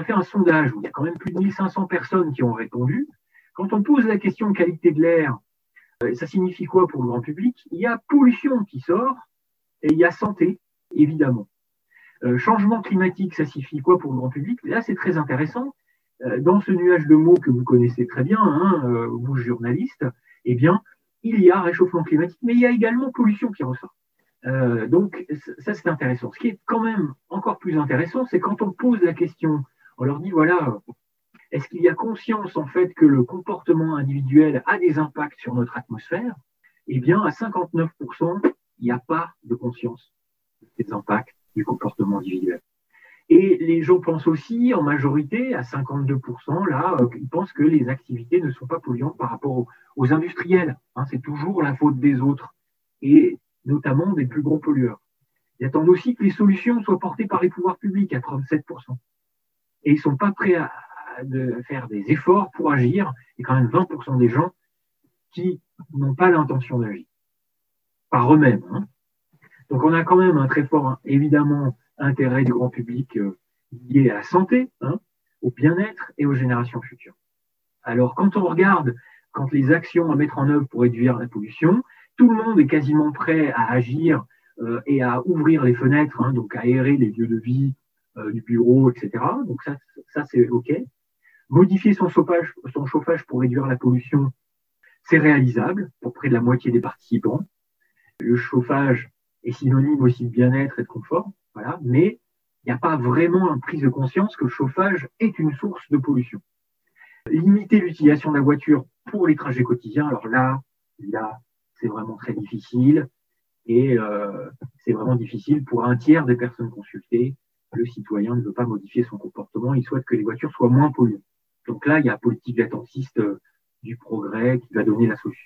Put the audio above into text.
fait un sondage où il y a quand même plus de 1500 personnes qui ont répondu. Quand on pose la question de qualité de l'air, ça signifie quoi pour le grand public? Il y a pollution qui sort et il y a santé, évidemment. Changement climatique, ça signifie quoi pour le grand public? Là, c'est très intéressant. Dans ce nuage de mots que vous connaissez très bien, hein, vous journalistes, eh bien, il y a réchauffement climatique, mais il y a également pollution qui ressort. Donc, ça, c'est intéressant. Ce qui est quand même encore plus intéressant, c'est quand on pose la question, on leur dit, voilà, est-ce qu'il y a conscience, en fait, que le comportement individuel a des impacts sur notre atmosphère? Eh bien, à 59%, il n'y a pas de conscience des impacts du comportement individuel. Et les gens pensent aussi, en majorité, à 52%, là, ils pensent que les activités ne sont pas polluantes par rapport aux industriels. Hein, c'est toujours la faute des autres, et notamment des plus gros pollueurs. Ils attendent aussi que les solutions soient portées par les pouvoirs publics à 37%. Et ils ne sont pas prêts à faire des efforts pour agir. Il y a quand même 20% des gens qui n'ont pas l'intention d'agir par eux-mêmes. Hein. Donc on a quand même un très fort, évidemment, intérêt du grand public lié à la santé, hein, au bien-être et aux générations futures. Alors quand on regarde, quand les actions à mettre en œuvre pour réduire la pollution, tout le monde est quasiment prêt à agir et à ouvrir les fenêtres, hein, donc à aérer les lieux de vie, du bureau, etc. Donc ça c'est OK. Modifier son chauffage pour réduire la pollution, c'est réalisable pour près de la moitié des participants. Le chauffage est synonyme aussi de bien-être et de confort, voilà, mais il n'y a pas vraiment une prise de conscience que le chauffage est une source de pollution. Limiter l'utilisation de la voiture pour les trajets quotidiens, alors là c'est vraiment très difficile et c'est vraiment difficile pour un tiers des personnes consultées. Le citoyen ne veut pas modifier son comportement, il souhaite que les voitures soient moins polluantes. Donc là, il y a la politique d'attentiste du progrès qui va donner la solution.